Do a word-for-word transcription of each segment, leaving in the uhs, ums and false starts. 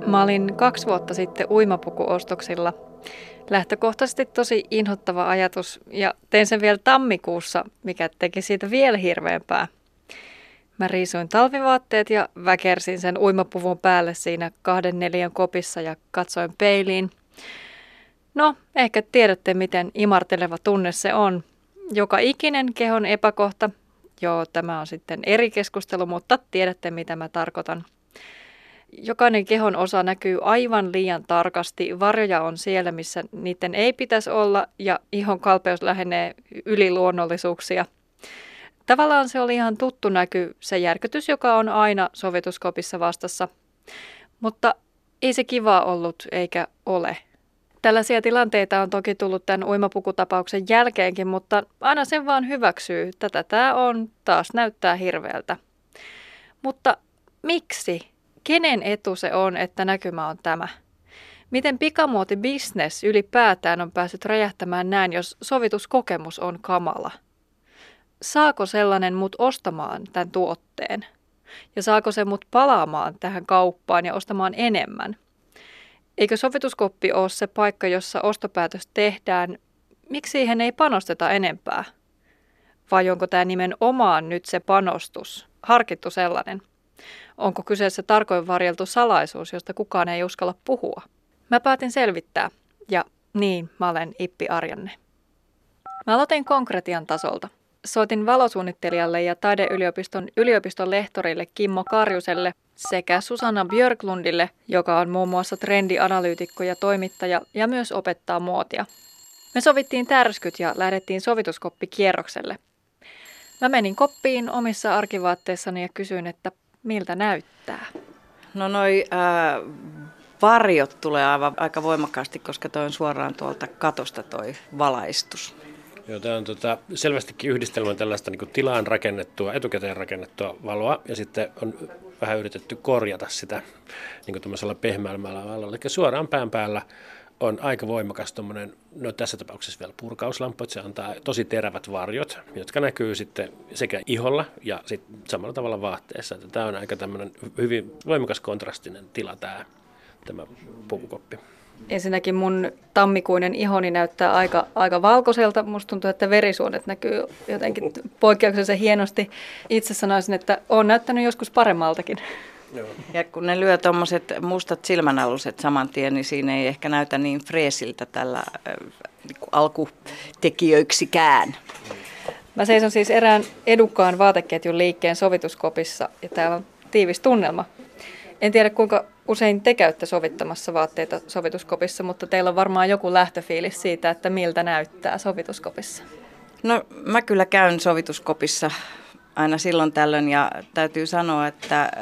Mä olin kaksi vuotta sitten uimapukuostoksilla. Lähtökohtaisesti tosi inhottava ajatus ja tein sen vielä tammikuussa, mikä teki siitä vielä hirveämpää. Mä riisuin talvivaatteet ja väkersin sen uimapuvun päälle siinä kahden neliön kopissa ja katsoin peiliin. No, ehkä tiedätte, miten imarteleva tunne se on. Joka ikinen kehon epäkohta. Joo, tämä on sitten eri keskustelu, mutta tiedätte, mitä mä tarkoitan. Jokainen kehon osa näkyy aivan liian tarkasti. Varjoja on siellä, missä niiden ei pitäisi olla, ja ihon kalpeus lähenee yliluonnollisuuksia. Tavallaan se oli ihan tuttu näky, se järkytys, joka on aina sovituskopissa vastassa. Mutta ei se kiva ollut, eikä ole. Tällaisia tilanteita on toki tullut tämän uimapukutapauksen jälkeenkin, mutta aina sen vaan hyväksyy. Tätä tämä on, taas näyttää hirveältä. Mutta miksi? Kenen etu se on, että näkymä on tämä? Miten pikamuotibisnes ylipäätään on päässyt räjähtämään näin, jos sovituskokemus on kamala? Saako sellainen mut ostamaan tämän tuotteen? Ja saako se mut palaamaan tähän kauppaan ja ostamaan enemmän? Eikö sovituskoppi ole se paikka, jossa ostopäätös tehdään? Miksi siihen ei panosteta enempää? Vai onko tämä nimenomaan nyt se panostus, harkittu sellainen? Onko kyseessä tarkoin varjeltu salaisuus, josta kukaan ei uskalla puhua? Mä päätin selvittää, ja niin, mä olen Ippi Arjanne. Mä aloitin konkretian tasolta. Soitin valosuunnittelijalle ja taideyliopiston yliopiston lehtorille Kimmo Karjuselle sekä Susanna Björklundille, joka on muun muassa trendianalyytikko ja toimittaja ja myös opettaa muotia. Me sovittiin tärskyt ja lähdettiin sovituskoppikierrokselle. Mä menin koppiin omissa arkivaatteissani ja kysyin, että miltä näyttää? No noi äh, varjot tulee aivan aika voimakkaasti, koska toi on suoraan tuolta katosta toi valaistus. Joo, tämä on tota, selvästikin yhdistelmä tällaista niin kuin tilaan rakennettua, etukäteen rakennettua valoa, ja sitten on vähän yritetty korjata sitä niin kuin tämmöisellä pehmeämmällä valolla. Eli suoraan pään päällä on aika voimakas tommonen, no tässä tapauksessa vielä purkauslampu, että se antaa tosi terävät varjot, jotka näkyy sitten sekä iholla ja sitten samalla tavalla vaatteessa. Että tämä on aika tämmöinen hyvin voimakas kontrastinen tila tämä, tämä pukukoppi. Ensinnäkin mun tammikuinen ihoni näyttää aika, aika valkoiselta. Musta tuntuu, että verisuonet näkyy jotenkin poikkeuksellisen hienosti. Itse sanoisin, että olen näyttänyt joskus paremmaltakin. Joo. Ja kun ne lyö tuommoiset mustat silmänaluset saman tien, niin siinä ei ehkä näytä niin freesiltä tällä äh, niin alkutekijöiksikään. Mä seison siis erään edukkaan vaateketjun liikkeen sovituskopissa ja täällä on tiivis tunnelma. En tiedä kuinka usein te käytte sovittamassa vaatteita sovituskopissa, mutta teillä on varmaan joku lähtöfiilis siitä, että miltä näyttää sovituskopissa. No mä kyllä käyn sovituskopissa aina silloin tällöin ja täytyy sanoa, että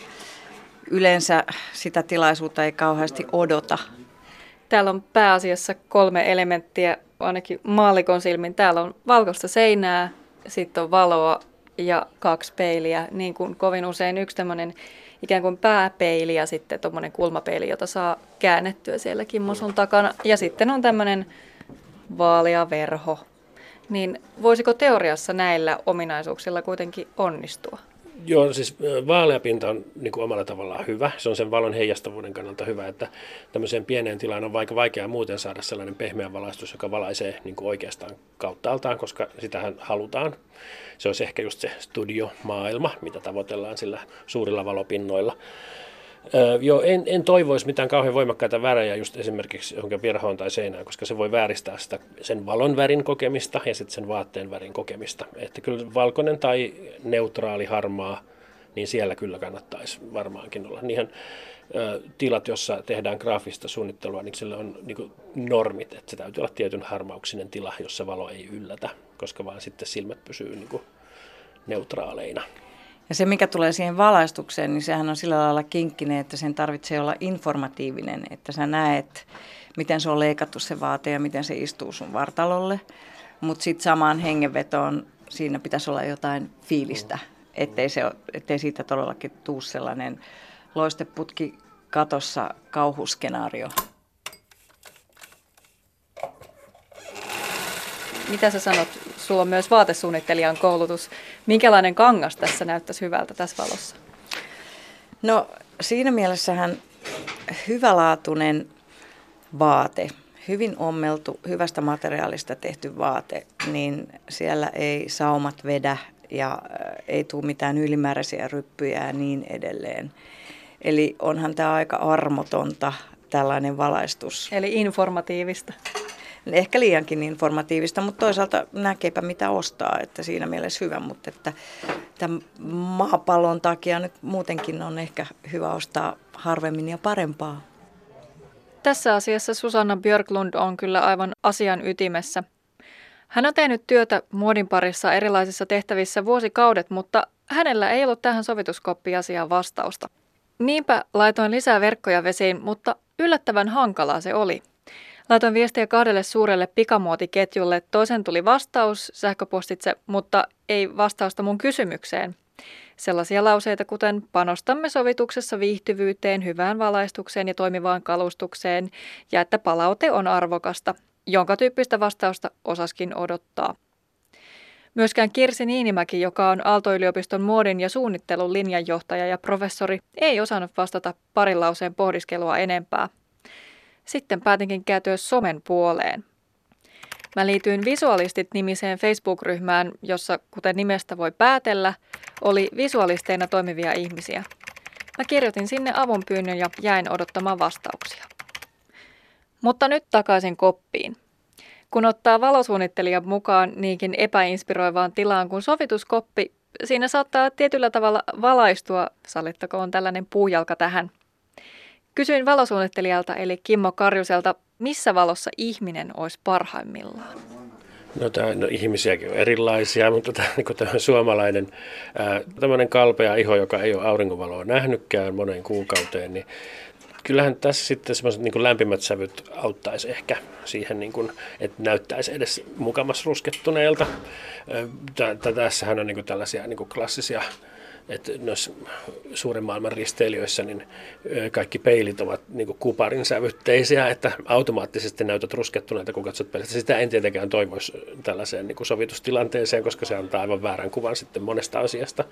yleensä sitä tilaisuutta ei kauheasti odota. Täällä on pääasiassa kolme elementtiä, ainakin maallikon silmin. Täällä on valkoista seinää, sitten on valoa ja kaksi peiliä, niin kuin kovin usein yksi tämmöinen ikään kuin pääpeili ja sitten tuommoinen kulmapeili, jota saa käännettyä siellä Kimmo sun takana. Ja sitten on tämmöinen vaalea verho. Niin voisiko teoriassa näillä ominaisuuksilla kuitenkin onnistua? Joo, siis vaaleapinta on niin kuin omalla tavallaan hyvä. Se on sen valon heijastavuuden kannalta hyvä, että tämmöiseen pieneen tilaan on vaikka vaikea muuten saada sellainen pehmeä valaistus, joka valaisee niin kuin oikeastaan kauttaaltaan, koska sitähän halutaan. Se olisi ehkä just se studiomaailma, mitä tavoitellaan sillä suurilla valopinnoilla. Öö, joo, en, en toivoisi mitään kauhean voimakkaita värejä just esimerkiksi johonkin verhoon tai seinään, koska se voi vääristää sitä, sen valon värin kokemista ja sitten sen vaatteen värin kokemista. Että kyllä valkoinen tai neutraali harmaa, niin siellä kyllä kannattaisi varmaankin olla. Niinhän ö, tilat, jossa tehdään graafista suunnittelua, niin sillä on niin kuin normit, että se täytyy olla tietyn harmauksinen tila, jossa valo ei yllätä, koska vaan sitten silmät pysyy niin kuin neutraaleina. Ja se, mikä tulee siihen valaistukseen, niin sehän on sillä lailla kinkkinen, että sen tarvitsee olla informatiivinen, että sä näet, miten se on leikattu se vaate ja miten se istuu sun vartalolle. Mutta sitten samaan hengenvetoon siinä pitäisi olla jotain fiilistä, ettei, se, ettei siitä todellakin tuu sellainen loisteputki katossa kauhuskenaario. Mitä sä sanot? Sulla on myös vaatesuunnittelijan koulutus. Minkälainen kangas tässä näyttäisi hyvältä tässä valossa? No siinä mielessähän hyvälaatuinen vaate, hyvin ommeltu, hyvästä materiaalista tehty vaate, niin siellä ei saumat vedä ja ei tule mitään ylimääräisiä ryppyjä ja niin edelleen. Eli onhan tämä aika armotonta tällainen valaistus. Eli informatiivista. Ehkä liiankin informatiivista, mutta toisaalta näkeepä mitä ostaa, että siinä mielessä hyvä, mutta että tämän maapallon takia nyt muutenkin on ehkä hyvä ostaa harvemmin ja parempaa. Tässä asiassa Susanna Björklund on kyllä aivan asian ytimessä. Hän on tehnyt työtä muodin parissa erilaisissa tehtävissä vuosikaudet, mutta hänellä ei ollut tähän sovituskoppiasiaan vastausta. Niinpä laitoin lisää verkkoja vesiin, mutta yllättävän hankalaa se oli. Laitoin viestiä kahdelle suurelle pikamuotiketjulle. Toisen tuli vastaus sähköpostitse, mutta ei vastausta mun kysymykseen. Sellaisia lauseita kuten panostamme sovituksessa viihtyvyyteen, hyvään valaistukseen ja toimivaan kalustukseen ja että palaute on arvokasta, jonka tyyppistä vastausta osaskin odottaa. Myöskään Kirsi Niinimäki, joka on Aalto-yliopiston muodin ja suunnittelun linjanjohtaja ja professori, ei osannut vastata parin lauseen pohdiskelua enempää. Sitten päätinkin kääntyä somen puoleen. Mä liityin Visualistit-nimiseen Facebook-ryhmään, jossa, kuten nimestä voi päätellä, oli visualisteina toimivia ihmisiä. Mä kirjoitin sinne avunpyynnön ja jäin odottamaan vastauksia. Mutta nyt takaisin koppiin. Kun ottaa valosuunnittelija mukaan niinkin epäinspiroivaan tilaan kuin sovituskoppi, siinä saattaa tietyllä tavalla valaistua, sallittakoon tällainen puujalka tähän. Kysyin valosuunnittelijalta eli Kimmo Karjuselta, missä valossa ihminen olisi parhaimmillaan. No, tämä, no ihmisiäkin on erilaisia, mutta tämä, niin tämä suomalainen ää, tämmöinen kalpea iho, joka ei ole auringonvaloa nähnytkään moneen kuukauteen, niin kyllähän tässä sitten semmoiset niin kuin lämpimät sävyt auttaisi ehkä siihen, niin kuin, että näyttäisi edes mukamas ruskettuneelta. Tässähän on niin kuin tällaisia niin kuin klassisia, että noissa suuren maailman risteilijöissä niin kaikki peilit ovat niin kuin kuparin sävytteisiä, että automaattisesti näytät ruskettuneelta, kun katsot peilistä. Sitä en tietenkään toivoisi tällaiseen niin kuin sovitustilanteeseen, koska se antaa aivan väärän kuvan sitten monesta asiasta.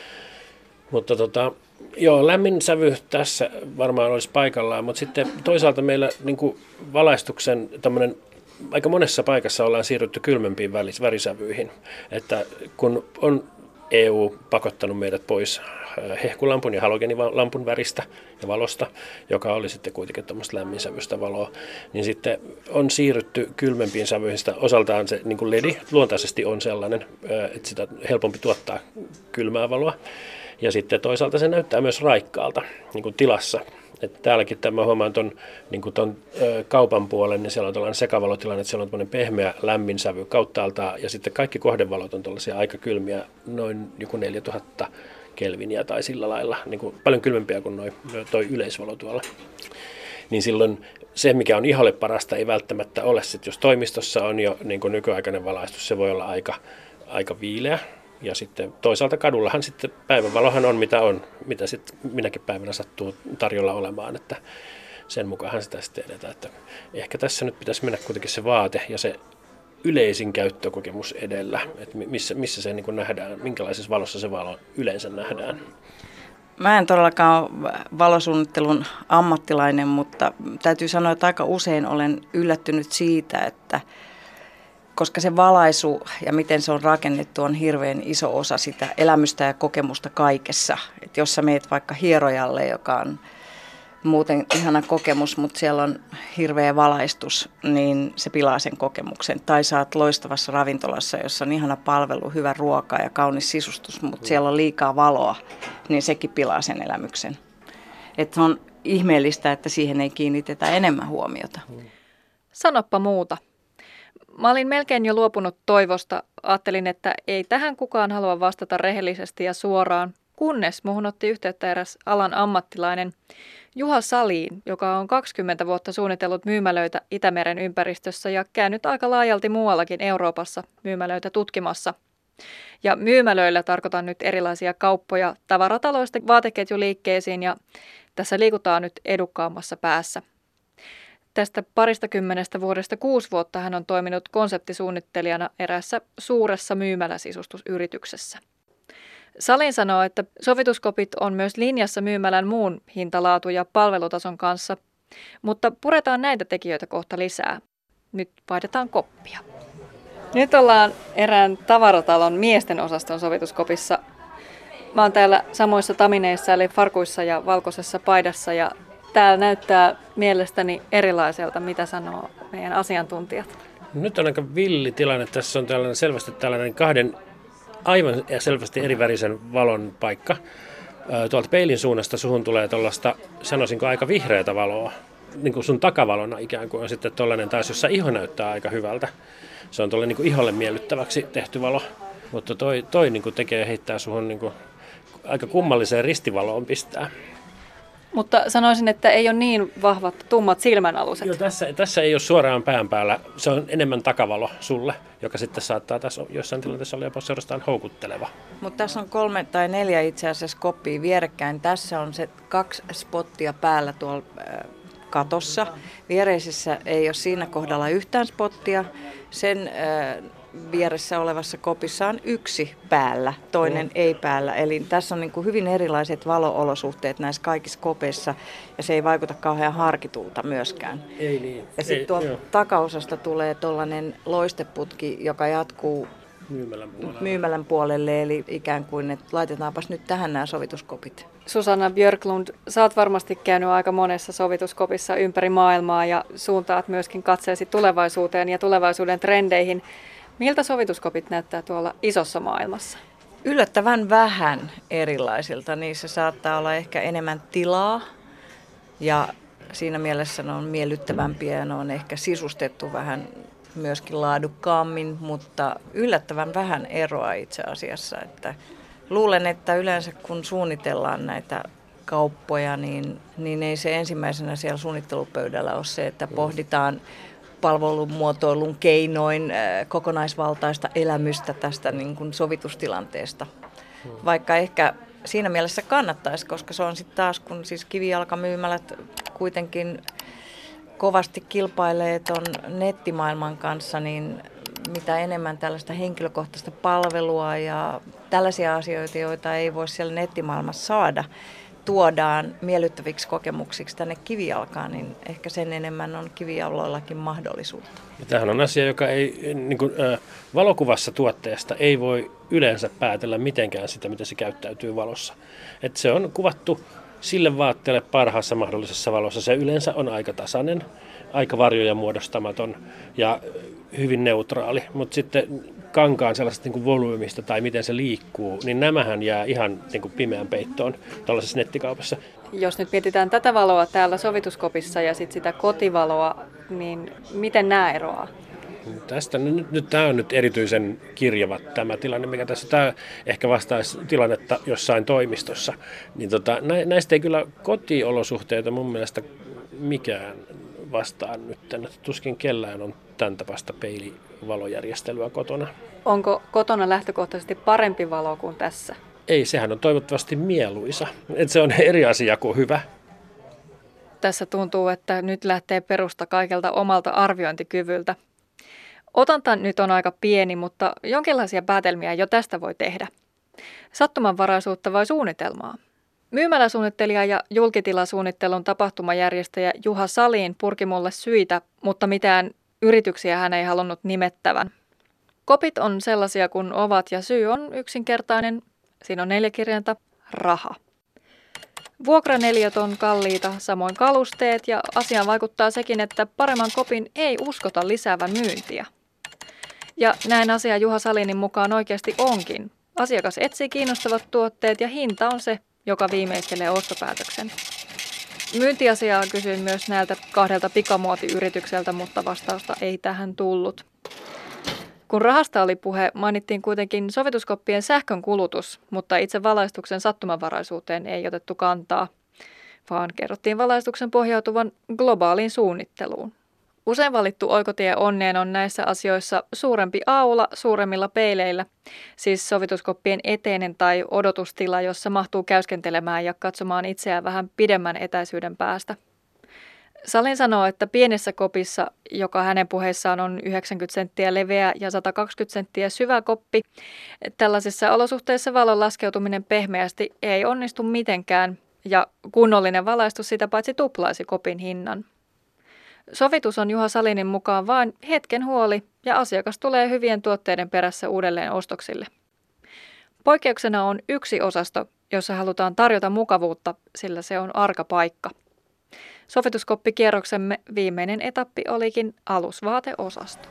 Mutta tota, joo, lämmin sävy tässä varmaan olisi paikallaan, mutta sitten toisaalta meillä niin kuin valaistuksen tämmöinen, aika monessa paikassa ollaan siirrytty kylmempiin värisävyihin, että kun on E U pakottanut meidät pois hehkulampun ja halogenilampun väristä ja valosta, joka oli sitten kuitenkin tuommoista lämminsävyistä valoa, niin sitten on siirrytty kylmempiin sävyihin. Osaltaan se niin kuin L E D luontaisesti on sellainen, että sitä on helpompi tuottaa kylmää valoa. Ja sitten toisaalta se näyttää myös raikkaalta niin kuin tilassa. Että täälläkin tämä huomaan tuon niin ton, ö, kaupan puolen, niin siellä on tällainen sekavalotilanne, että siellä on tämmöinen pehmeä lämmin sävy kauttaaltaan. Ja sitten kaikki kohdevalot on tällaisia aika kylmiä, noin joku neljätuhatta kelviniä tai sillä lailla. Niin kuin paljon kylmempiä kuin noi, toi yleisvalo tuolla. Niin silloin se, mikä on iholle parasta, ei välttämättä ole. Sitten jos toimistossa on jo niin kuin nykyaikainen valaistus, se voi olla aika, aika viileä. Ja sitten toisaalta kadullahan sitten päivänvalohan on mitä on, mitä sitten minäkin päivänä sattuu tarjolla olemaan, että sen mukaanhan sitä sitten edetään. Että ehkä tässä nyt pitäisi mennä kuitenkin se vaate ja se yleisin käyttökokemus edellä, että missä, missä se niin kuin nähdään, minkälaisessa valossa se valo yleensä nähdään. Mä en todellakaan ole valosuunnittelun ammattilainen, mutta täytyy sanoa, että aika usein olen yllättynyt siitä, että koska se valaisu ja miten se on rakennettu on hirveän iso osa sitä elämystä ja kokemusta kaikessa. Et jos sä meet vaikka hierojalle, joka on muuten ihana kokemus, mutta siellä on hirveä valaistus, niin se pilaa sen kokemuksen. Tai sä oot loistavassa ravintolassa, jossa on ihana palvelu, hyvä ruoka ja kaunis sisustus, mutta siellä on liikaa valoa, niin sekin pilaa sen elämyksen. Et on ihmeellistä, että siihen ei kiinnitetä enemmän huomiota. Sanoppa muuta. Mä olin melkein jo luopunut toivosta. Ajattelin, että ei tähän kukaan halua vastata rehellisesti ja suoraan, kunnes muhun otti yhteyttä eräs alan ammattilainen Juha Saliin, joka on kaksikymmentä vuotta suunnitellut myymälöitä Itämeren ympäristössä ja käynyt aika laajalti muuallakin Euroopassa myymälöitä tutkimassa. Ja myymälöillä tarkoitan nyt erilaisia kauppoja tavarataloista vaateketjuliikkeisiin ja tässä liikutaan nyt edukkaammassa päässä. Tästä parista kymmenestä vuodesta kuusi vuotta hän on toiminut konseptisuunnittelijana eräässä suuressa myymäläsisustusyrityksessä. Salin sanoo, että sovituskopit on myös linjassa myymälän muun hintalaatu- ja palvelutason kanssa, mutta puretaan näitä tekijöitä kohta lisää. Nyt vaihdetaan koppia. Nyt ollaan erään tavaratalon miesten osaston sovituskopissa. Mä oon täällä samoissa tamineissa eli farkuissa ja valkoisessa paidassa ja täällä näyttää mielestäni erilaiselta, mitä sanoo meidän asiantuntijat. Nyt on aika villi tilanne. Tässä on tällainen selvästi tällainen kahden aivan selvästi eri värisen valon paikka. Tuolta peilin suunnasta suhun tulee tuollaista, sanoisinko, aika vihreätä valoa. Niin kuin sun takavalona ikään kuin on sitten tuollainen taas, jossa iho näyttää aika hyvältä. Se on tuolle niin kuin iholle miellyttäväksi tehty valo. Mutta toi, toi niin kuin tekee heittää suhun niin kuin aika kummalliseen ristivaloon pistää. Mutta sanoisin, että ei ole niin vahvat tummat silmänaluset. Joo, tässä, tässä ei ole suoraan pään päällä. Se on enemmän takavalo sulle, joka sitten saattaa tässä jossain tilanteessa olla jopa suorastaan houkutteleva. Mutta tässä on kolme tai neljä itse asiassa koppia vierekkäin. Tässä on se kaksi spottia päällä tuolla katossa. Viereisissä ei ole siinä kohdalla yhtään spottia. Sen äh, vieressä olevassa kopissa on yksi päällä, toinen mm. ei päällä. Eli tässä on niin kuin hyvin erilaiset valo-olosuhteet näissä kaikissa kopeissa ja se ei vaikuta kauhean harkitulta myöskään. Ei niin. Ja sitten tuolta takaosasta tulee tuollainen loisteputki, joka jatkuu myymälän puolelle. myymälän puolelle, eli ikään kuin, että laitetaanpas nyt tähän nämä sovituskopit. Susanna Björklund, sä oot varmasti käynyt aika monessa sovituskopissa ympäri maailmaa ja suuntaat myöskin katseesi tulevaisuuteen ja tulevaisuuden trendeihin. Miltä sovituskopit näyttää tuolla isossa maailmassa? Yllättävän vähän erilaisilta. Niissä saattaa olla ehkä enemmän tilaa ja siinä mielessä ne on miellyttävämpiä ja ne on ehkä sisustettu vähän myöskin laadukkaammin, mutta yllättävän vähän eroa itse asiassa. Että luulen, että yleensä kun suunnitellaan näitä kauppoja, niin, niin ei se ensimmäisenä siellä suunnittelupöydällä ole se, että pohditaan palvelun muotoilun keinoin äh, kokonaisvaltaista elämystä tästä niin kuin sovitustilanteesta. Hmm. Vaikka ehkä siinä mielessä kannattaisi, koska se on sitten taas, kun siis kivijalkamyymälät kuitenkin kovasti kilpailee ton nettimaailman kanssa, niin mitä enemmän tällaista henkilökohtaista palvelua ja tällaisia asioita, joita ei voi siellä nettimaailmassa saada, tuodaan miellyttäviksi kokemuksiksi tänne kivijalkaan, niin ehkä sen enemmän on kivijaloillakin mahdollisuutta. Tämähän on asia, joka ei niin kuin, äh, valokuvassa tuotteesta ei voi yleensä päätellä mitenkään sitä, miten se käyttäytyy valossa. Et se on kuvattu sille vaatteelle parhaassa mahdollisessa valossa. Se yleensä on aika tasainen, aika varjoja muodostamaton ja hyvin neutraali, mutta sitten kankaan sellaisesta niin kuin volyymista tai miten se liikkuu, niin nämähän jää ihan niin kuin pimeän peittoon tällaisessa nettikaupassa. Jos nyt mietitään tätä valoa täällä sovituskopissa ja sitten sitä kotivaloa, niin miten nämä eroaa? Tästä nyt, nyt tämä on nyt erityisen kirjava tämä tilanne, mikä tässä tämä ehkä vastaisi tilannetta jossain toimistossa. Niin tota, näistä ei kyllä kotiolosuhteita mun mielestä mikään vastaan nyt. Tuskin kellään on tämän tapaista peilivalojärjestelyä kotona. Onko kotona lähtökohtaisesti parempi valo kuin tässä? Ei, sehän on toivottavasti mieluisa. Et se on eri asia kuin hyvä. Tässä tuntuu, että nyt lähtee perusta kaikelta omalta arviointikyvyltä. Otanta nyt on aika pieni, mutta jonkinlaisia päätelmiä jo tästä voi tehdä. Sattumanvaraisuutta vai suunnitelmaa? Myymäläsuunnittelija ja julkitilasuunnittelun tapahtumajärjestäjä Juha Salin purki mulle syitä, mutta mitään yrityksiä hän ei halunnut nimettävän. Kopit on sellaisia kuin ovat ja syy on yksinkertainen. Siinä on neljä kirjainta, raha. Vuokraneliöt on kalliita, samoin kalusteet ja asiaan vaikuttaa sekin, että paremman kopin ei uskota lisäävän myyntiä. Ja näin asia Juha Salinin mukaan oikeasti onkin. Asiakas etsii kiinnostavat tuotteet ja hinta on se, joka viimeistelee ostopäätöksen. Myyntiasiaa kysyin myös näiltä kahdelta pikamuotiyritykseltä, mutta vastausta ei tähän tullut. Kun rahasta oli puhe, mainittiin kuitenkin sovituskoppien sähkön kulutus, mutta itse valaistuksen sattumanvaraisuuteen ei otettu kantaa, vaan kerrottiin valaistuksen pohjautuvan globaaliin suunnitteluun. Usein valittu oikotie onneen on näissä asioissa suurempi aula suuremmilla peileillä, siis sovituskoppien eteinen tai odotustila, jossa mahtuu käyskentelemään ja katsomaan itseään vähän pidemmän etäisyyden päästä. Salin sanoo, että pienessä kopissa, joka hänen puheissaan on yhdeksänkymmentä senttiä leveä ja sata kaksikymmentä senttiä syvä koppi, tällaisissa olosuhteissa valon laskeutuminen pehmeästi ei onnistu mitenkään ja kunnollinen valaistus sitä paitsi tuplaisi kopin hinnan. Sovitus on Juha Salinin mukaan vain hetken huoli ja asiakas tulee hyvien tuotteiden perässä uudelleen ostoksille. Poikkeuksena on yksi osasto, jossa halutaan tarjota mukavuutta, sillä se on arka paikka. Sovituskoppikierroksemme viimeinen etappi olikin alusvaateosasto.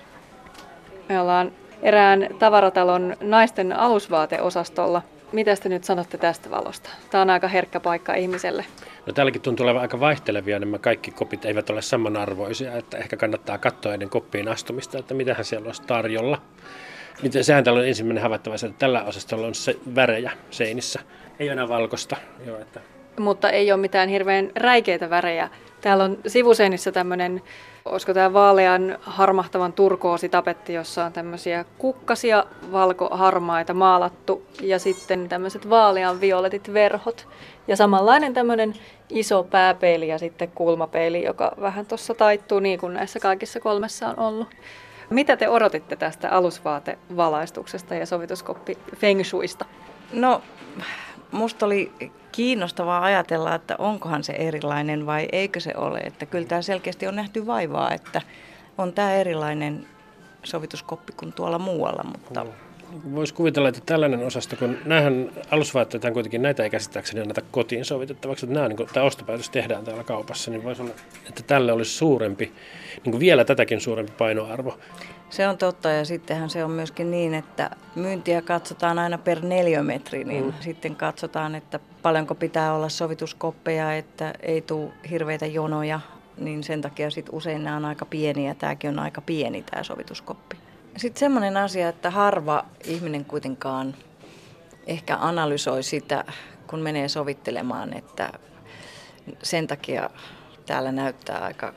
Me ollaan erään tavaratalon naisten alusvaateosastolla. Mitä te nyt sanotte tästä valosta? Tämä on aika herkkä paikka ihmiselle. No täälläkin tuntuu olevan aika vaihtelevia. Nämä kaikki kopit eivät ole samanarvoisia, että ehkä kannattaa katsoa ennen koppiin astumista, että mitähän siellä olisi tarjolla. Sehän täällä on ensimmäinen havaittava, että tällä osastolla on se värejä seinissä. Ei ole enää valkoista. Joo, että... Mutta ei ole mitään hirveän räikeitä värejä. Täällä on sivuseinissä tämmöinen, olisiko tämä vaalean harmahtavan turkoositapetti, jossa on tämmöisiä kukkasia valkoharmaita maalattu ja sitten tämmöiset vaalean violetit verhot. Ja samanlainen tämmöinen iso pääpeili ja sitten kulmapeili, joka vähän tuossa taittuu niin kuin näissä kaikissa kolmessa on ollut. Mitä te odotitte tästä alusvaatevalaistuksesta ja sovituskoppi feng shuista? No, musta oli kiinnostavaa ajatella, että onkohan se erilainen vai eikö se ole. Että kyllä tämä selkeästi on nähty vaivaa, että on tämä erilainen sovituskoppi kuin tuolla muualla. Mutta... Voisi kuvitella, että tällainen osasto, kun näähän alusvaatteita kuitenkin näitä ei käsittääkseni anneta kotiin sovitettavaksi, että nämä, niin tämä ostopäätös tehdään täällä kaupassa, niin voisi olla, että tälle olisi suurempi, niin kuin vielä tätäkin suurempi painoarvo. Se on totta ja sittenhän se on myöskin niin, että myyntiä katsotaan aina per neliömetri, niin mm. sitten katsotaan, että paljonko pitää olla sovituskoppeja, että ei tule hirveitä jonoja, niin sen takia sitten usein nämä on aika pieniä, tämäkin on aika pieni tämä sovituskoppi. Sitten semmoinen asia, että harva ihminen kuitenkaan ehkä analysoi sitä, kun menee sovittelemaan, että sen takia täällä näyttää aika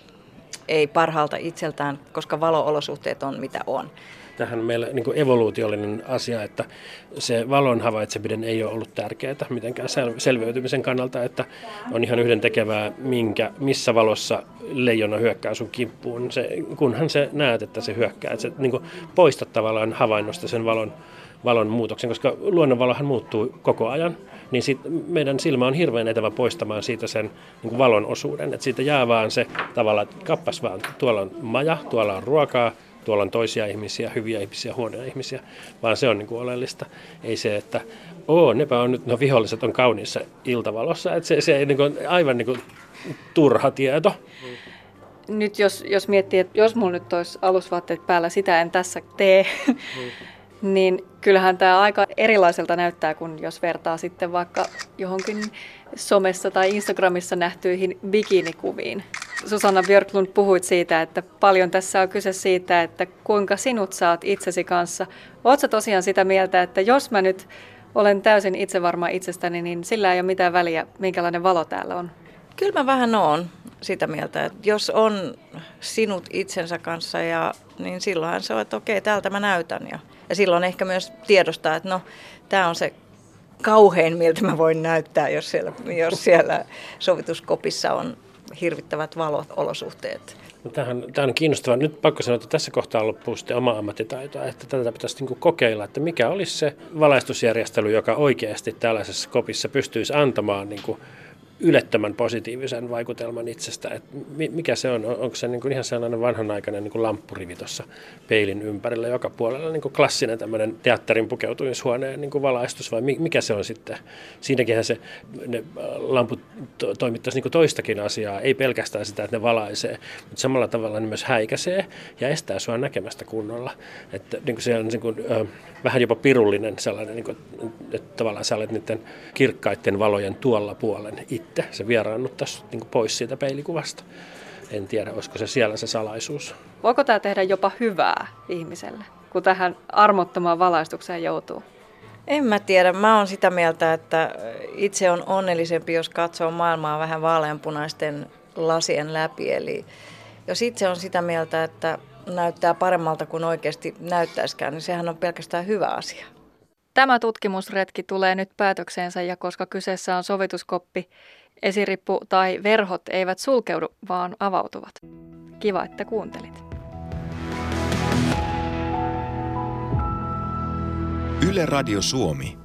ei parhaalta itseltään, koska valo-olosuhteet on mitä on. Tähän meillä niin kuin evoluutiollinen asia, että se valon havaitseminen ei ole ollut tärkeää mitenkään selviytymisen kannalta, että on ihan yhden tekevää, minkä, missä valossa leijona hyökkää sun kimppuun, se, kunhan se näet, että se hyökkää, että se niin kuin poistat tavallaan havainnosta sen valon, valon muutoksen, koska luonnonvalohan muuttuu koko ajan, niin sit meidän silmä on hirveän etävä poistamaan siitä sen niin kuin valon osuuden, että siitä jää vaan se tavallaan, että kappas vaan, tuolla on maja, tuolla on ruokaa, tuolla on toisia ihmisiä, hyviä ihmisiä, huonoja ihmisiä, vaan se on niin kuin oleellista. Ei se, että oo, nepä on nyt, no viholliset on kauniissa iltavalossa, että se, se ei niin kuin, aivan niin kuin turha tieto. Nyt jos, jos miettii, että jos mulla nyt olisi alusvaatteet päällä, sitä en tässä tee, mm. niin kyllähän tämä aika erilaiselta näyttää, kun jos vertaa sitten vaikka johonkin somessa tai Instagramissa nähtyihin bikinikuviin. Susanna Björklund, puhuit siitä, että paljon tässä on kyse siitä, että kuinka sinut saat itsesi kanssa. Oletko tosiaan sitä mieltä, että jos mä nyt olen täysin itsevarma itsestäni, niin sillä ei ole mitään väliä, minkälainen valo täällä on? Kyllä mä vähän oon sitä mieltä, että jos on sinut itsensä kanssa, ja, niin silloinhan se on, että okei, täältä mä näytän. Ja, ja silloin ehkä myös tiedostaa, että no, tämä on se kauhein, miltä mä voin näyttää, jos siellä, jos siellä sovituskopissa on hirvittävät valo-olosuhteet. No tämähän, tämä on kiinnostavaa. Nyt pakko sanoa, että tässä kohtaa loppuu sitten oma ammattitaitoa, että tätä pitäisi niin kuin kokeilla, että mikä olisi se valaistusjärjestely, joka oikeasti tällaisessa kopissa pystyisi antamaan niin kuin ylettömän positiivisen vaikutelman itsestä. Et mikä se on? Onko se niin kuin ihan sellainen vanhanaikainen niin kuin lamppurivi tuossa peilin ympärillä joka puolella, niin kuin klassinen tämmöinen teatterin pukeutumishuoneen niin kuin valaistus, vai mikä se on sitten? Siinäkinhän se, ne lamput to, toimittaisi niin kuin toistakin asiaa, ei pelkästään sitä, että ne valaisee, mutta samalla tavalla ne myös häikäisee ja estää sua näkemästä kunnolla. Että niin kuin se on niin kuin, ö, vähän jopa pirullinen sellainen, niin kuin, että tavallaan sä olet niiden kirkkaiden valojen tuolla puolen itse. Se vieraannuttaisi niin kuin pois siitä peilikuvasta. En tiedä, olisiko se siellä se salaisuus. Voiko tämä tehdä jopa hyvää ihmiselle, kun tähän armottomaan valaistukseen joutuu? En mä tiedä. Mä oon sitä mieltä, että itse on onnellisempi, jos katsoo maailmaa vähän vaaleanpunaisten lasien läpi. Eli jos itse on sitä mieltä, että näyttää paremmalta kuin oikeasti näyttäisikään, niin sehän on pelkästään hyvä asia. tämä tutkimusretki tulee nyt päätökseensä ja koska kyseessä on sovituskoppi, esirippu tai verhot eivät sulkeudu, vaan avautuvat. Kiva, että kuuntelit. Yle Radio Suomi.